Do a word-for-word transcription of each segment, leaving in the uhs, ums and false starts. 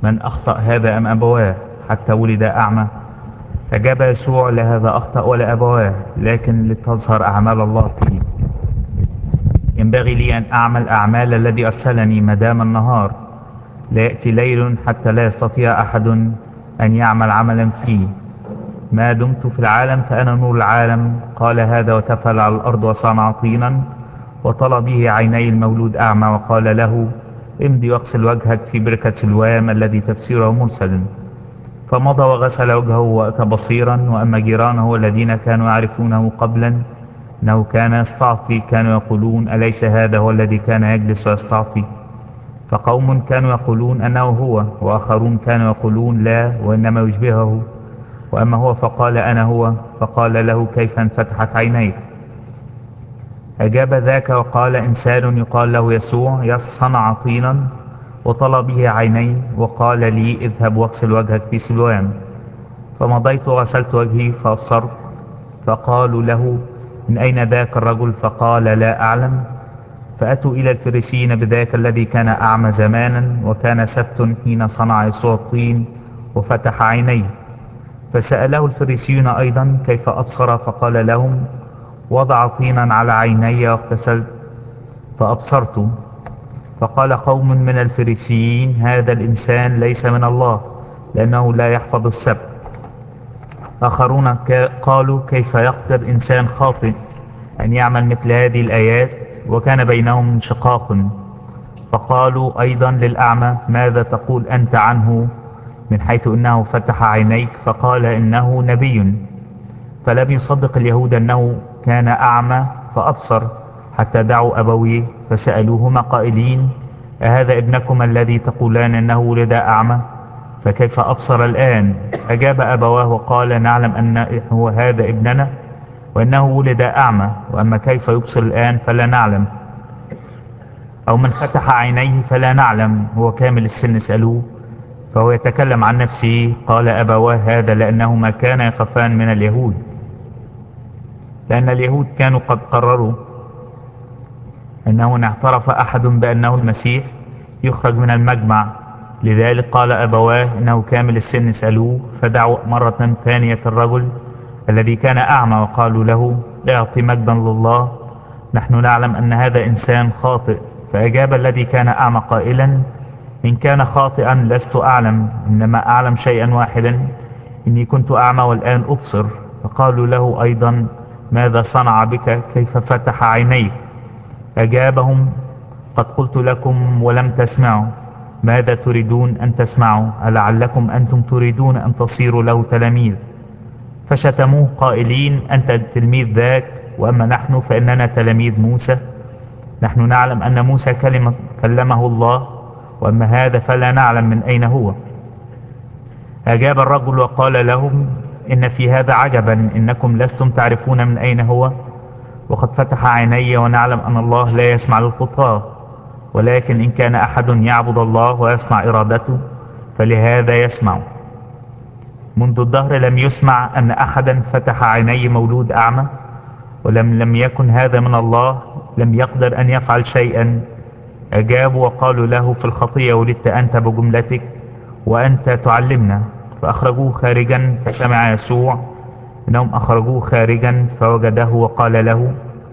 من أخطأ هذا أم أبواه حتى ولد أعمى؟ أجاب يسوع: لا هذا أخطأ ولا أبواه، لكن لتظهر أعمال الله فيه. ينبغي لي أن أعمل أعمال الذي أرسلني ما دام النهار. لا يأتي ليل حتى لا يستطيع أحد أن يعمل عملا فيه. ما دمت في العالم فأنا نور العالم. قال هذا وتفل على الأرض وصنع طينا وطلى به عيني المولود أعمى، وقال له: امضي واغسل وجهك في بركة سلوام الذي تفسيره مرسل. فمضى وغسل وجهه وأتى بصيرا. وأما جيرانه الذين كانوا يعرفونه قبلا أنه كان يستعطي كانوا يقولون: أليس هذا هو الذي كان يجلس ويستعطي؟ فقوم كانوا يقولون أنه هو، وآخرون كانوا يقولون: لا، وإنما يشبهه. وأما هو فقال: أنا هو. فقال له: كيف انفتحت عينيك؟ أجاب ذاك وقال: إنسان يقال له يسوع صنع طينا وطلى به عيني، وقال لي: اذهب واغسل وجهك في سلوام. فمضيت وغسلت وجهي فأبصرت. فقالوا له: من أين ذاك الرجل؟ فقال: لا أعلم. فأتوا إلى الفريسيين بذاك الذي كان أعمى زمانا، وكان سبت حين صنع يسوع الطين وفتح عينيه. فسأله الفريسيون أيضا كيف أبصر، فقال لهم: وضع طينا على عيني واغتسلت فأبصرت. فقال قوم من الفريسيين: هذا الإنسان ليس من الله، لأنه لا يحفظ السبت. آخرون قالوا: كيف يقدر إنسان خاطئ أن يعمل مثل هذه الآيات؟ وكان بينهم انشقاق. فقالوا أيضا للأعمى: ماذا تقول أنت عنه من حيث إنه فتح عينيك؟ فقال: إنه نبي. فلم يصدق اليهود أنه كان أعمى فأبصر، حتى دعوا أبويه فسألوهما قائلين: أهذا ابنكما الذي تقولان أنه ولد أعمى؟ فكيف أبصر الآن؟ أجاب أبواه وقال: نعلم أن هو هذا ابننا وأنه ولد أعمى، وأما كيف يبصر الآن فلا نعلم، أو من فتح عينيه فلا نعلم. هو كامل السن اسألوه. فهو يتكلم عن نفسه. قال أبواه هذا لأنهما كان يخافان من اليهود، لأن اليهود كانوا قد قرروا أنه إن اعترف أحد بأنه المسيح يخرج من المجمع. لذلك قال أبواه إنه كامل السن اسألوه. فدعوا مرة ثانية الرجل الذي كان أعمى وقالوا له: اعطي مجدا لله، نحن نعلم أن هذا إنسان خاطئ. فأجاب الذي كان أعمى قائلا: إن كان خاطئا لست أعلم، إنما أعلم شيئا واحدا، إني كنت أعمى والآن أبصر. فقالوا له أيضا: ماذا صنع بك؟ كيف فتح عينيك؟ أجابهم: قد قلت لكم ولم تسمعوا، ماذا تريدون أن تسمعوا؟ ألعلكم أنتم تريدون أن تصيروا له تلاميذ؟ فشتموه قائلين: أنت التلميذ ذاك، وأما نحن فإننا تلاميذ موسى. نحن نعلم أن موسى كلمة كلمه الله، وأما هذا فلا نعلم من أين هو. أجاب الرجل وقال لهم: إن في هذا عجبا، إنكم لستم تعرفون من أين هو، وقد فتح عيني ونعلم أن الله لا يسمع للخطاة، ولكن إن كان أحد يعبد الله ويصنع إرادته فلهذا يسمع. منذ الدهر لم يسمع أن أحدا فتح عيني مولود أعمى، ولم لم يكن هذا من الله لم يقدر أن يفعل شيئا. أجابوا وقالوا له: في الخطية ولدت أنت بجملتك، وأنت تعلمنا. فأخرجوه خارجا. فسمع يسوع إنهم أخرجوه خارجا فوجده وقال له: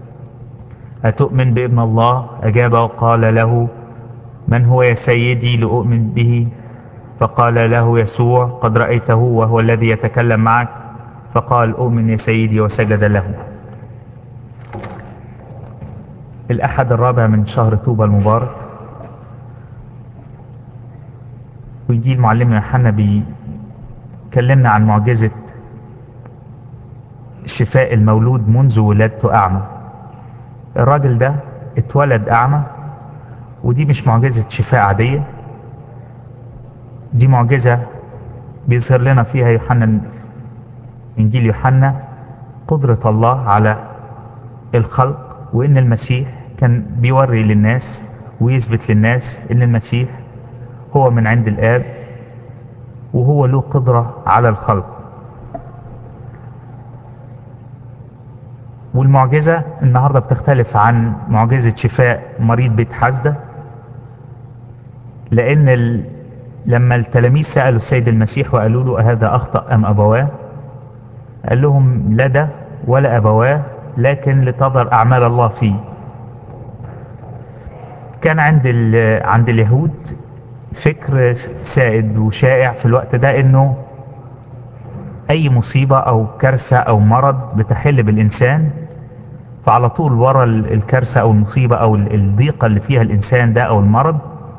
أتؤمن بابن الله؟ أجاب وقال له: من هو يا سيدي لأؤمن به؟ فقال له يسوع: قد رأيته وهو الذي يتكلم معك. فقال: أؤمن يا سيدي، وسجد له. الأحد الرابع من شهر طوبى المبارك، وإنجيل معلمنا يوحنا بيكلمنا عن معجزة شفاء المولود منذ ولادته أعمى. الراجل ده اتولد أعمى، ودي مش معجزة شفاء عادية، دي معجزة بيظهر لنا فيها يوحنا، إنجيل يوحنا، قدرة الله على الخلق، وإن المسيح كان بيوري للناس ويثبت للناس إن المسيح هو من عند الآب، وهو له قدرة على الخلق. والمعجزة النهاردة بتختلف عن معجزة شفاء مريض بيت حسدة، لأن لما التلاميذ سألوا السيد المسيح وقالوا له أهذا أخطأ أم أبواه، قال لهم لا ده ولا أبواه، لكن لتظهر أعمال الله فيه. كان عند ال- عند اليهود فكر سائد وشائع في الوقت ده انه اي مصيبة او كارثة او مرض بتحل بالانسان، فعلى طول ورا ال- الكارثة او المصيبة او ال- الضيقة اللي فيها الانسان ده او المرض،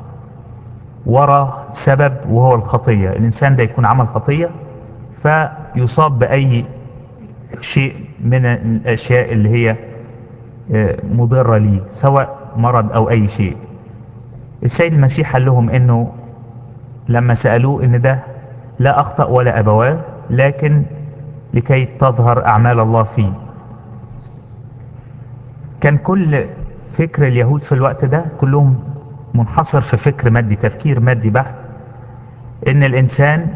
ورا سبب وهو الخطية. الانسان ده يكون عمل خطية فيصاب باي شيء من الاشياء اللي هي آه، مضرة ليه، سواء مرض او اي شيء. السيد المسيح قال لهم انه لما سألوه ان ده لا اخطأ ولا ابواه، لكن لكي تظهر اعمال الله فيه. كان كل فكر اليهود في الوقت ده كلهم منحصر في فكر مادي، تفكير مادي بحت، ان الانسان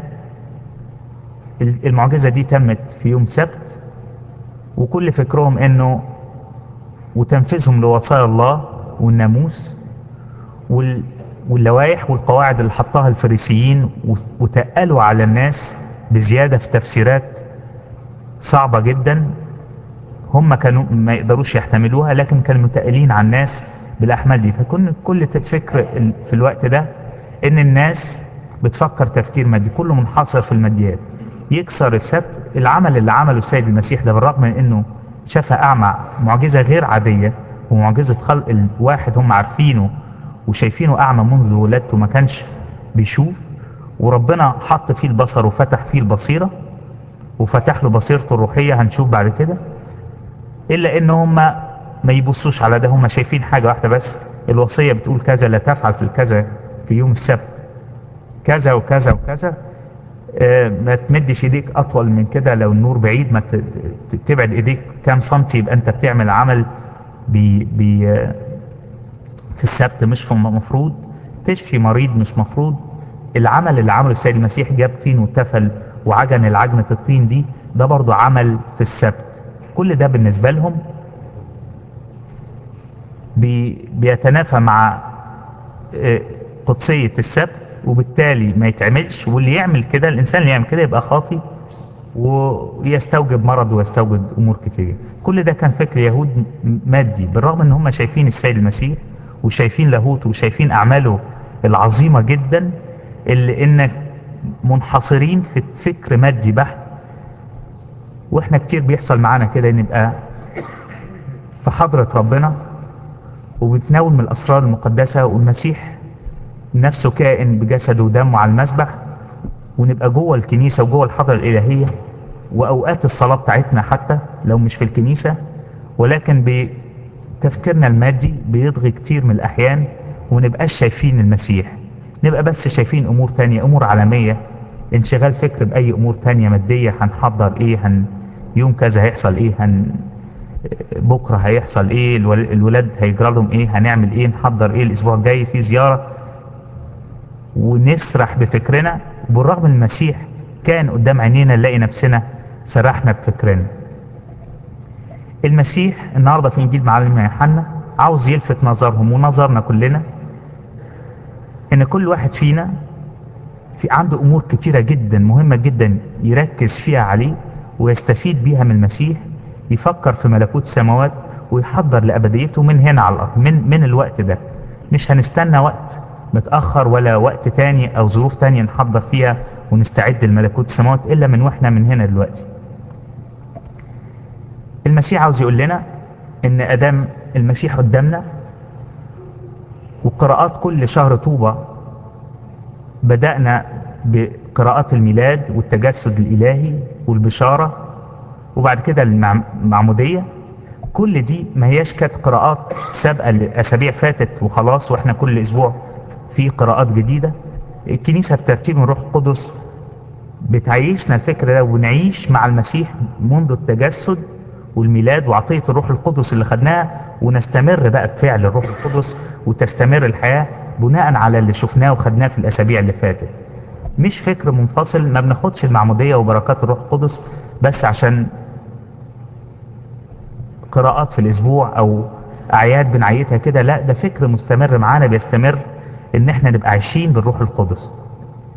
المعجزة دي تمت في يوم سبت، وكل فكرهم انه وتنفيذهم لوصايا الله والناموس وال واللوائح والقواعد اللي حطها الفريسيين وتقلوا على الناس بزيادة في تفسيرات صعبة جدا، هم كانوا ما يقدروش يحتملوها، لكن كانوا متقلين على الناس بالاحمال دي. فكن كل فكر في الوقت ده ان الناس بتفكر تفكير مادي، كله منحصر في الماديات. يكسر السبت. العمل اللي عمله السيد المسيح ده بالرغم من انه شفى اعمى، معجزة غير عادية ومعجزة خلق الواحد هم عارفينه وشايفينه اعمى منذ ولادته ما كانش بيشوف، وربنا حط فيه البصر وفتح فيه البصيرة وفتح له بصيرته الروحية، هنشوف بعد كده. الا ان هم ما يبصوش على ده، هم شايفين حاجة واحدة بس، الوصية بتقول كذا، لا تفعل في الكذا في يوم السبت كذا وكذا وكذا. آه ما تمدش ايديك اطول من كده، لو النور بعيد ما ت- ت- تبعد ايديك كام سنتي يبقى انت بتعمل عمل بي بي آه، في السبت مش في مفروض. تشفي مريض مش مفروض. العمل اللي عمله السيد المسيح، جاب طين وتفل وعجن العجنة الطين دي، ده برضو عمل في السبت. كل ده بالنسبة لهم بي بيتنافى مع آه، قدسية السبت، وبالتالي ما يتعملش. واللي يعمل كده، الإنسان اللي يعمل كده يبقى خاطي ويستوجب مرض ويستوجب أمور كتير. كل ده كان فكر يهود مادي، بالرغم ان هم شايفين السيد المسيح وشايفين لاهوته وشايفين أعماله العظيمة جدا، اللي انك منحصرين في فكر مادي بحت. واحنا كتير بيحصل معانا كده، نبقى في حضرة ربنا وبنتناول من الأسرار المقدسة والمسيح نفسه كائن بجسده ودمه على المذبح، ونبقى جوه الكنيسة وجوه الحضرة الإلهية وأوقات الصلاة بتاعتنا حتى لو مش في الكنيسة، ولكن بتفكيرنا المادي بيضغي كتير من الأحيان ونبقاش شايفين المسيح، نبقى بس شايفين أمور تانية، أمور عالمية، انشغال فكر بأي أمور تانية مادية. هنحضر إيه، هن يوم كذا هيحصل إيه، هن بكرة هيحصل إيه، الول- الولاد هيجرى لهم إيه، هنعمل إيه، نحضر إيه، الأسبوع الجاي في زيارة، ونسرح بفكرنا. وبالرغم من المسيح كان قدام عينينا نلاقي نفسنا سرحنا بفكرنا. المسيح النهارده في انجيل معلمنا يوحنا عاوز يلفت نظرهم ونظرنا كلنا ان كل واحد فينا في عنده امور كتيرة جدا مهمة جدا يركز فيها عليه ويستفيد بيها من المسيح، يفكر في ملكوت السماوات ويحضر لأبديته من هنا على الأرض، من من الوقت ده. مش هنستنى وقت متأخر ولا وقت تاني أو ظروف تانية نحضر فيها ونستعد لملكوت السماوات إلا من وإحنا من هنا دلوقتي. المسيح عاوز يقول لنا إن أدام المسيح قدامنا، وقراءات كل شهر طوبة بدأنا بقراءات الميلاد والتجسد الإلهي والبشارة، وبعد كده المعمودية. كل دي ما هياش كانت قراءات سابقة لأسابيع فاتت وخلاص واحنا كل أسبوع في قراءات جديدة. الكنيسة بترتيب من روح القدس بتعيشنا الفكر ده، ونعيش مع المسيح منذ التجسد والميلاد وعطية الروح القدس اللي خدناها، ونستمر بقى بفعل الروح القدس وتستمر الحياة بناء على اللي شفناه وخدناه في الأسابيع اللي فاتت. مش فكر منفصل، ما بناخدش المعمودية وبركات الروح القدس بس عشان قراءات في الاسبوع او اعياد بنعيتها كده، لا، ده فكر مستمر معانا بيستمر ان احنا نبقى عايشين بالروح القدس.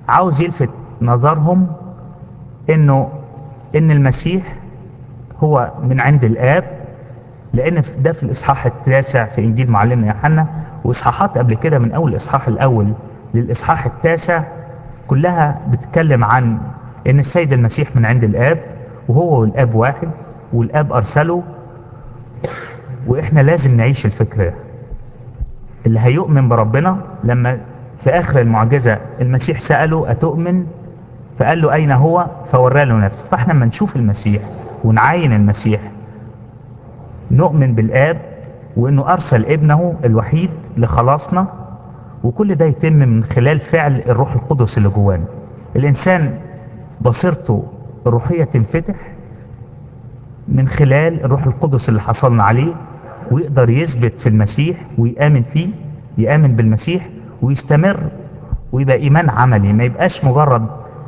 عاوز يلفت نظرهم انه ان المسيح هو من عند الاب، لان ده في الاصحاح التاسع في انجيل معلمنا يوحنا، واصحاحات قبل كده من اول الاصحاح الاول للاصحاح التاسع كلها بتتكلم عن ان السيد المسيح من عند الاب، وهو والاب واحد، والاب ارسله. واحنا لازم نعيش الفكرة ده. اللي هيؤمن بربنا، لما في اخر المعجزة المسيح سأله اتؤمن، فقال له اين هو، فورى له نفسه. فاحنا لما نشوف المسيح ونعاين المسيح نؤمن بالاب، وانه ارسل ابنه الوحيد لخلاصنا. وكل ده يتم من خلال فعل الروح القدس اللي جوانا. الانسان بصيرته الروحية تنفتح من خلال الروح القدس اللي حصلنا عليه، ويقدر يثبت في المسيح ويآمن فيه، يآمن بالمسيح ويستمر، ويبقى ايمان عملي، ما يبقاش مجرد.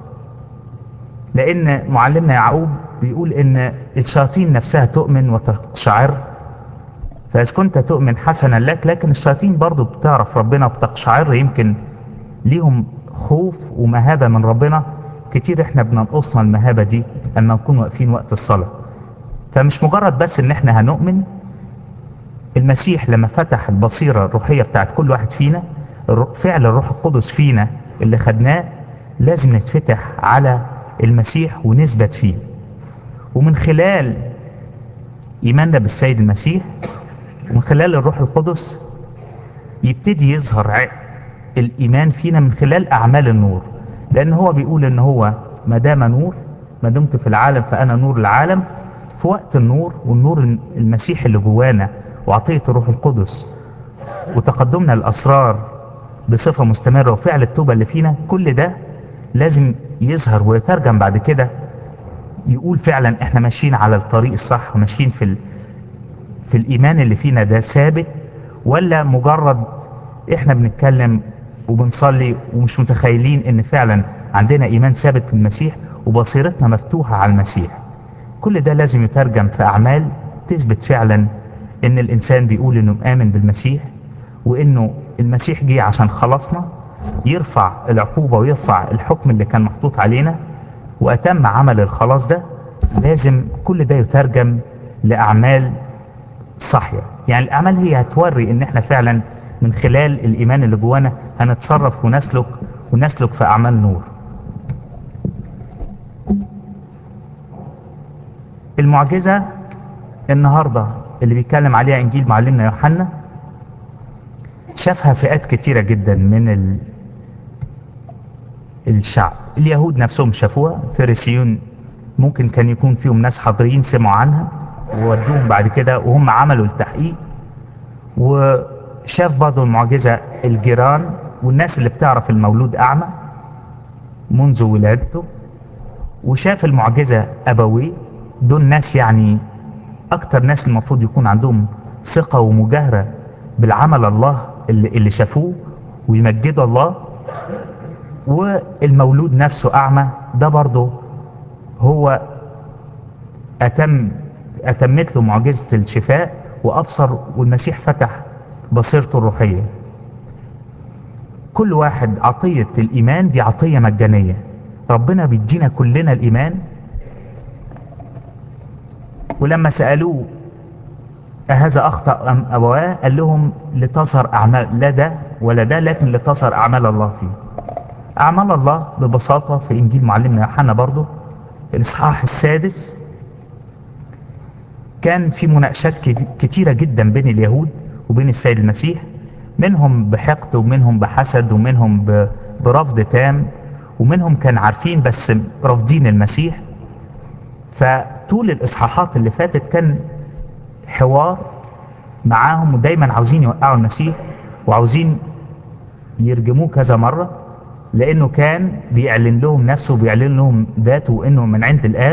لان معلمنا يعقوب بيقول ان الشياطين نفسها تؤمن وتقشعر، فاذا كنت تؤمن حسنا لك، لكن الشياطين برضو بتعرف ربنا بتقشعر، يمكن ليهم خوف ومهابة من ربنا كتير. احنا بننقصنا المهابة دي اما نكون واقفين وقت الصلاة. فمش مجرد بس ان احنا هنؤمن. المسيح لما فتح البصيرة الروحية بتاعت كل واحد فينا، فعل الروح القدس فينا اللي خدناه لازم نتفتح على المسيح ونثبت فيه. ومن خلال ايماننا بالسيد المسيح ومن خلال الروح القدس يبتدي يظهر الايمان فينا من خلال اعمال النور. لان هو بيقول ان هو ما دام نور، ما دمت في العالم فانا نور العالم. في وقت النور والنور المسيح اللي جوانا وعطية الروح القدس وتقدمنا الاسرار بصفة مستمرة وفعل التوبة اللي فينا، كل ده لازم يظهر ويترجم بعد كده، يقول فعلا احنا ماشيين على الطريق الصح، وماشيين في ال... في الايمان اللي فينا ده ثابت، ولا مجرد احنا بنتكلم وبنصلي ومش متخيلين ان فعلا عندنا ايمان ثابت في المسيح وبصيرتنا مفتوحة على المسيح. كل ده لازم يترجم في اعمال تثبت فعلا ان الانسان بيقول انه مآمن بالمسيح، وانه المسيح جه عشان خلصنا، يرفع العقوبة ويرفع الحكم اللي كان محطوط علينا، واتم عمل الخلاص ده. لازم كل ده يترجم لاعمال صحية. يعني الاعمال هي هتوري ان احنا فعلا من خلال الايمان اللي جوانا هنتصرف ونسلك ونسلك في اعمال نور. المعجزة النهاردة اللي بيتكلم عليها انجيل معلمنا يوحنا شافها فئات كتيرة جدا من ال... الشعب. اليهود نفسهم شافوها، فريسيون ممكن كان يكون فيهم ناس حاضرين سمعوا عنها وودوهم بعد كده وهم عملوا التحقيق. وشاف برضه المعجزة الجيران والناس اللي بتعرف المولود أعمى منذ ولادته. وشاف المعجزة أبويه، دول ناس يعني أكتر ناس المفروض يكون عندهم ثقة ومجاهرة بالعمل الله اللي, اللي شافوه ويمجدوا الله. والمولود نفسه أعمى ده برضه هو أتم أتمت له معجزة الشفاء وأبصر، والمسيح فتح بصيرته الروحية. كل واحد عطية الإيمان دي عطية مجانية، ربنا بيدينا كلنا الإيمان. ولما سألوه أهذا أخطأ أم أبواه، قال لهم لتظهر أعمال، لا ده ولا ده، لكن لتظهر أعمال الله فيه. أعمال الله ببساطة في إنجيل معلمنا يوحنا برضو في الإصحاح السادس كان في مناقشات كتيرة جدا بين اليهود وبين السيد المسيح، منهم بحقد ومنهم بحسد ومنهم برفض تام، ومنهم كان عارفين بس رافضين المسيح. فطول الإصحاحات اللي فاتت كان حوار معاهم، ودايما عاوزين يوقعوا المسيح وعاوزين يرجموه كذا مرة، لأنه كان بيعلن لهم نفسه وبيعلن لهم ذاته وإنه من عند الآب.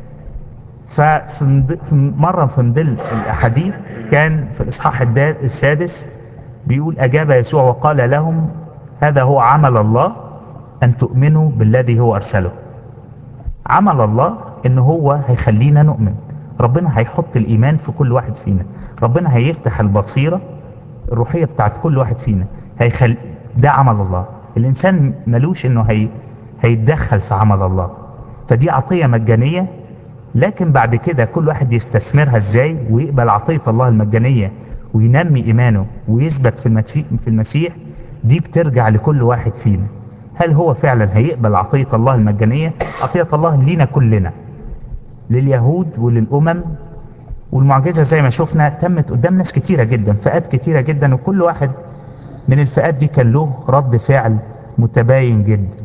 ففي مرة في ضمن الأحاديث كان في الإصحاح السادس بيقول أجاب يسوع وقال لهم هذا هو عمل الله أن تؤمنوا بالذي هو أرسله. عمل الله إن هو هيخلينا نؤمن، ربنا هيحط الإيمان في كل واحد فينا، ربنا هيفتح البصيرة الروحية بتاعت كل واحد فينا، هيخل... ده عمل الله. الإنسان ملوش إنه هي هيتدخل في عمل الله. فدي عطية مجانية، لكن بعد كده كل واحد يستثمرها ازاي ويقبل عطية الله المجانية وينمي ايمانه ويثبت في المسيح في المسيح دي بترجع لكل واحد فينا. هل هو فعلا هيقبل عطية الله المجانية؟ عطية الله لينا كلنا، لليهود وللأمم. والمعجزة زي ما شفنا تمت قدام ناس كتيرة جدا، فئات كتيرة جدا، وكل واحد من الفئات دي كان له رد فعل متباين جدا.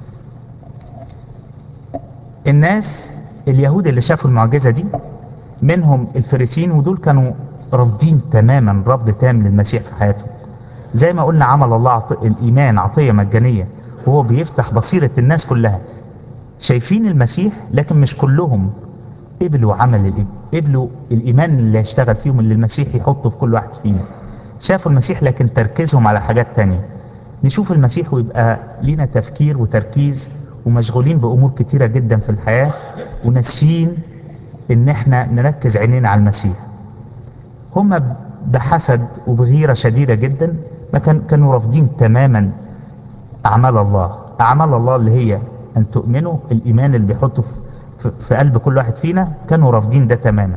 الناس اليهود اللي شافوا المعجزة دي منهم الفريسيين، ودول كانوا رافضين تماما رفض تام للمسيح في حياتهم. زي ما قلنا عمل الله عط... الإيمان عطية مجانية، وهو بيفتح بصيرة الناس كلها. شايفين المسيح لكن مش كلهم قبلوا عمل الإيمان، قبلوا الإيمان اللي هيشتغل فيهم، اللي المسيح يحطه في كل واحد فينا. شافوا المسيح لكن تركيزهم على حاجات تانية. نشوف المسيح ويبقى لينا تفكير وتركيز ومشغولين بأمور كتيرة جدا في الحياة، وناسيين ان احنا نركز عينينا على المسيح. هم بحسد وبغيرة شديدة جدا ما كان كانوا رافضين تماما اعمال الله. اعمال الله اللي هي ان تؤمنوا، الايمان اللي بيحطه في, في قلب كل واحد فينا، كانوا رافضين ده تماما.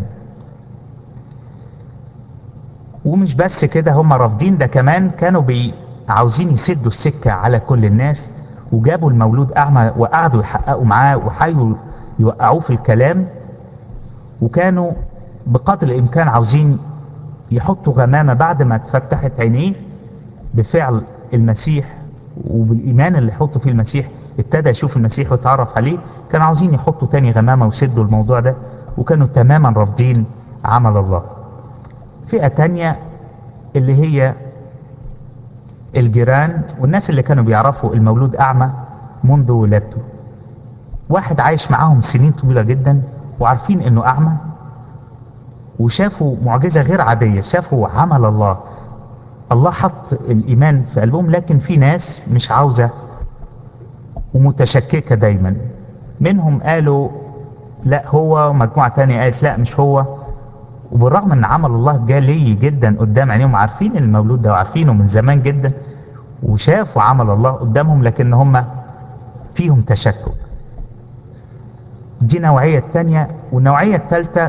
ومش بس كده، هم رافضين ده كمان كانوا بي عاوزين يسدوا السكة على كل الناس، وجابوا المولود اعمى وقعدوا يحققوا معاه وحاولوا يوقعوه في الكلام، وكانوا بقدر الامكان عاوزين يحطوا غمامة بعد ما اتفتحت عينيه بفعل المسيح وبالإيمان اللي يحطوا فيه المسيح، ابتدى يشوف المسيح ويتعرف عليه. كانوا عاوزين يحطوا تاني غمامة ويسدوا الموضوع ده، وكانوا تماما رافضين عمل الله. فئة تانية اللي هي الجيران والناس اللي كانوا بيعرفوا المولود أعمى منذ ولادته. واحد عايش معاهم سنين طويلة جدا وعارفين انه أعمى، وشافوا معجزة غير عادية، شافوا عمل الله. الله حط الإيمان في قلبهم، لكن في ناس مش عاوزة ومتشككة دايما. منهم قالوا لا هو، مجموعة تانية قالت لا مش هو. وبالرغم ان عمل الله جلي جدا قدام عينيهم، عارفين المولود ده وعارفينه من زمان جدا وشافوا عمل الله قدامهم، لكن هم فيهم تشكك. دي نوعية تانية. والنوعية التالتة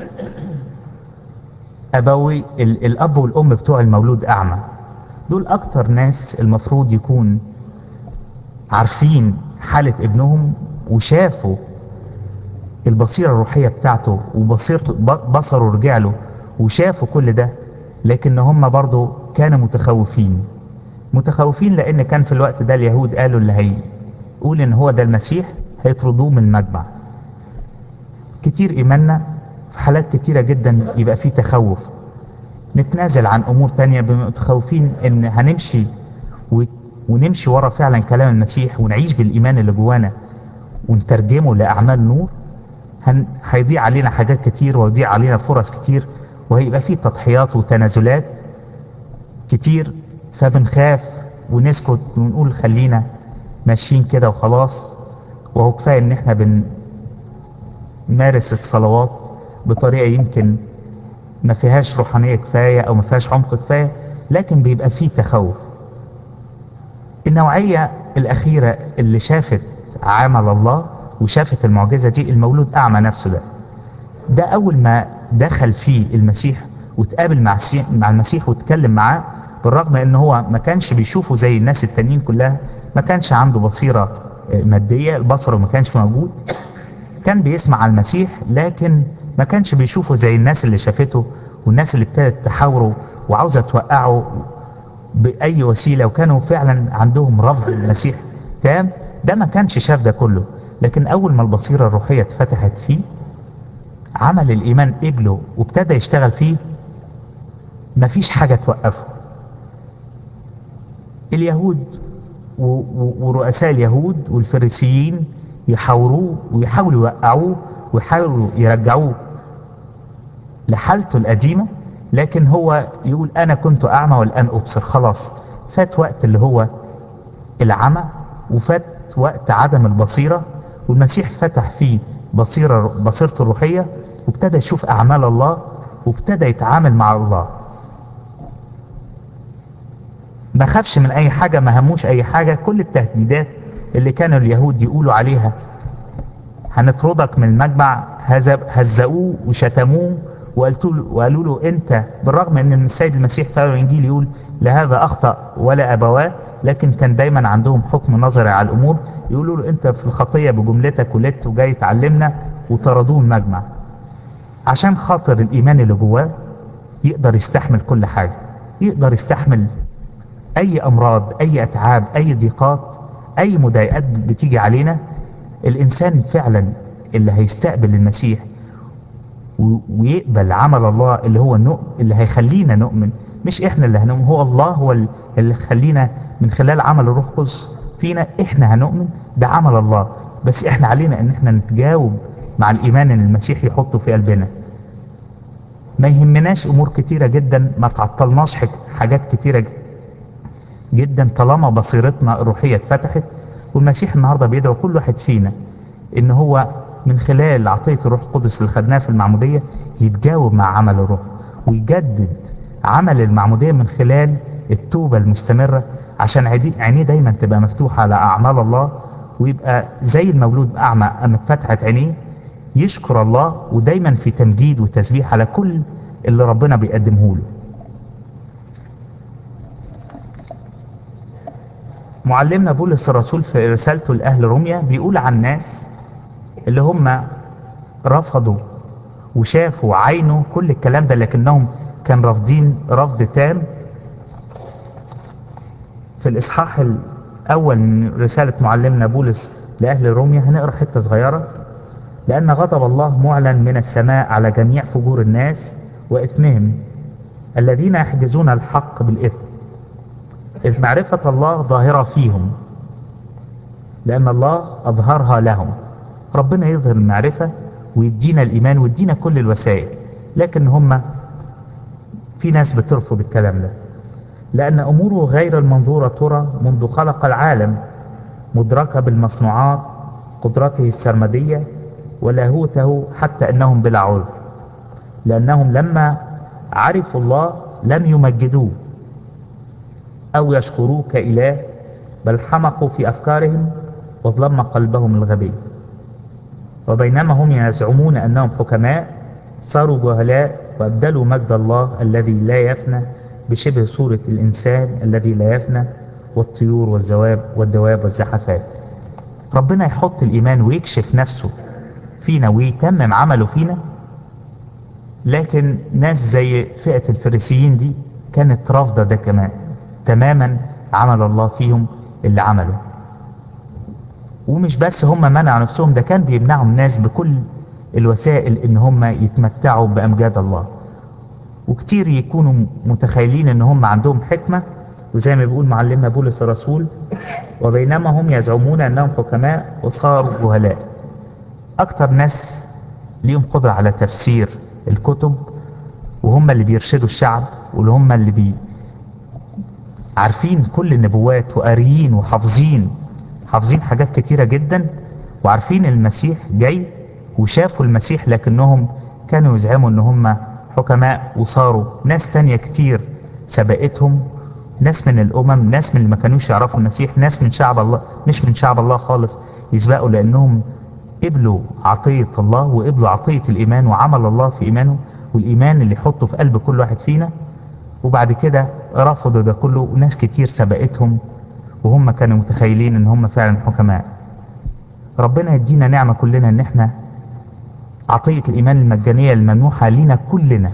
أبوي ال- الأب والأم بتوع المولود أعمى. دول أكتر ناس المفروض يكون عارفين حالة ابنهم وشافوا البصيرة الروحية بتاعته وبصيرته ب- بصره رجع له وشافوا كل ده، لكن هم برضو كانوا متخوفين. متخوفين لأن كان في الوقت ده اليهود قالوا اللي هيقول إن هو ده المسيح هيطردوه من المجمع. كتير إيماننا في حالات كتيرة جدا يبقى فيه تخوف، نتنازل عن امور تانية متخوفين ان هنمشي و... ونمشي ورا فعلا كلام المسيح ونعيش بالايمان اللي جوانا ونترجمه لاعمال نور. هن... هيضيع علينا حاجات كتير ويضيع علينا فرص كتير، وهيبقى فيه تضحيات وتنازلات كتير. فبنخاف ونسكت ونقول خلينا ماشيين كده وخلاص، وهو كفاية ان احنا بنمارس الصلوات بطريقة يمكن ما فيهاش روحانية كفاية او ما فيهاش عمق كفاية، لكن بيبقى فيه تخوف. النوعية الاخيرة اللي شافت عمل الله وشافت المعجزة دي المولود اعمى نفسه ده. ده اول ما دخل فيه المسيح وتقابل مع سي- مع المسيح وتكلم معاه، بالرغم ان هو ما كانش بيشوفه زي الناس التانيين كلها، ما كانش عنده بصيرة آه، مادية، البصر ما كانش موجود، كان بيسمع عن المسيح لكن ما كانش بيشوفه زي الناس اللي شافته والناس اللي ابتدت تحاوره وعاوزة توقعه بأي وسيلة، وكانوا فعلا عندهم رفض المسيح تام. ده ما كانش شاف ده كله، لكن أول ما البصيرة الروحية اتفتحت فيه عمل الإيمان قبله وابتدى يشتغل فيه، مفيش حاجة توقفه. اليهود و- و- ورؤساء اليهود والفريسيين يحاوروه ويحاولوا يوقعوه ويحاولوا يرجعوه لحالته القديمة، لكن هو يقول أنا كنت أعمى والآن أبصر. خلاص فات وقت اللي هو العمى، وفات وقت عدم البصيرة، والمسيح فتح فيه بصيرة بصيرته الروحية، وابتدى يشوف أعمال الله وابتدى يتعامل مع الله. ما خافش من أي حاجة، ما هموش أي حاجة. كل التهديدات اللي كانوا اليهود يقولوا عليها هنطردك من المجمع، هزقوه وشتموه وقالوا له انت، بالرغم ان السيد المسيح في الانجيل يقول لهذا اخطأ ولا ابواه، لكن كان دايما عندهم حكم نظري على الامور، يقولوا له انت في الخطية بجملتك ولدت وجاي تعلمنا، وطردوه المجمع. عشان خاطر الايمان اللي جواه يقدر يستحمل كل حاجة، يقدر يستحمل اي امراض، اي اتعاب، اي ضيقات، اي مضايقات بتيجي علينا. الانسان فعلا اللي هيستقبل المسيح ويقبل عمل الله اللي هو النؤمن، اللي هيخلينا نؤمن، مش احنا اللي هنؤمن، هو الله هو اللي خلينا من خلال عمل الروح القدس فينا احنا هنؤمن، ده عمل الله. بس احنا علينا ان احنا نتجاوب مع الايمان ان المسيح يحطه في قلبنا. ما يهمناش امور كتيرة جدا، ما تعطلناش حاجات كتيرة جدا طالما بصيرتنا الروحية اتفتحت. والمسيح النهاردة بيدعو كل واحد فينا ان هو من خلال عطية الروح القدس اللي خدناها في المعمودية يتجاوب مع عمل الروح، ويجدد عمل المعمودية من خلال التوبة المستمرة، عشان عينيه دايما تبقى مفتوحة على اعمال الله، ويبقى زي المولود اعمى اما اتفتحت عينيه يشكر الله، ودايما في تمجيد وتسبيح على كل اللي ربنا بيقدمه له. معلمنا بولس الرسول في رسالته لأهل روميا بيقول عن الناس اللي هم رفضوا وشافوا عينوا كل الكلام ده، لكنهم كان رافضين رفض تام. في الإصحاح الأول من رسالة معلمنا بولس لأهل روميا هنقرأ حتة صغيرة: لأن غضب الله معلن من السماء على جميع فجور الناس وإثمهم الذين يحجزون الحق بالإثم، إذ معرفة الله ظاهرة فيهم لأن الله أظهرها لهم. ربنا يظهر المعرفة ويدينا الإيمان ويدينا كل الوسائل، لكن هم في ناس بترفض الكلام ده. لأن أموره غير المنظورة ترى منذ خلق العالم، مدركة بالمصنوعات، قدرته السرمدية ولاهوته، حتى أنهم بلا عذر، لأنهم لما عرفوا الله لم يمجدوه أو يشكروه كإله، بل حمقوا في أفكارهم وظلم قلبهم الغبي. وبينما هم يزعمون أنهم حكماء صاروا جهلاء، وأبدلوا مجد الله الذي لا يفنى بشبه صورة الإنسان الذي لا يفنى والطيور والزواب والدواب والزحفات. ربنا يحط الإيمان ويكشف نفسه فينا ويتمم عمله فينا، لكن ناس زي فئة الفريسيين دي كانت رافضة ده كمان تماما، عمل الله فيهم اللي عمله. ومش بس هم منعوا نفسهم، ده كان بيمنعوا الناس بكل الوسائل ان هم يتمتعوا بامجاد الله. وكتير يكونوا متخيلين ان هم عندهم حكمة، وزي ما بيقول معلمنا بولس الرسول: وبينما هم يزعمون انهم حكماء وصاروا جهلاء. اكتر ناس ليهم قدرة على تفسير الكتب وهم اللي بيرشدوا الشعب، واللي هم اللي بي عارفين كل النبوات وقاريين وحافظين حافظين حاجات كتيرة جدا، وعارفين المسيح جاي وشافوا المسيح، لكنهم كانوا يزعموا ان هم حكماء وصاروا ناس تانية كتير سبقتهم، ناس من الامم، ناس من اللي ما كانوش يعرفوا المسيح، ناس من شعب الله مش من شعب الله خالص، يسبقوا لانهم قبلوا عطية الله وقبلوا عطية الايمان وعمل الله في ايمانهم، والايمان اللي يحطه في قلب كل واحد فينا. وبعد كده رفضوا ده كله، وناس كتير سبقتهم وهم كانوا متخيلين ان هم فعلا حكماء. ربنا يدينا نعمة كلنا ان احنا عطية الايمان المجانية الممنوحة لينا كلنا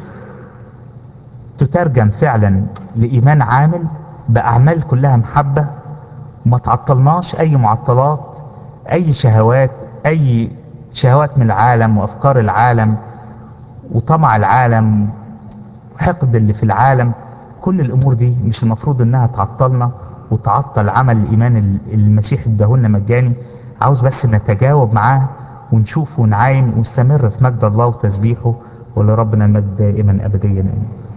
تترجم فعلا لايمان عامل باعمال كلها محبة، وما تعطلناش اي معطلات، اي شهوات، اي شهوات من العالم وافكار العالم وطمع العالم وحقد اللي في العالم. كل الامور دي مش المفروض انها تعطلنا وتعطل عمل الايمان اللي المسيح اداهولنا مجاني. عاوز بس نتجاوب معاه ونشوف ونعاين ونستمر في مجد الله وتسبيحه، ولربنا المجد دائما ابديا.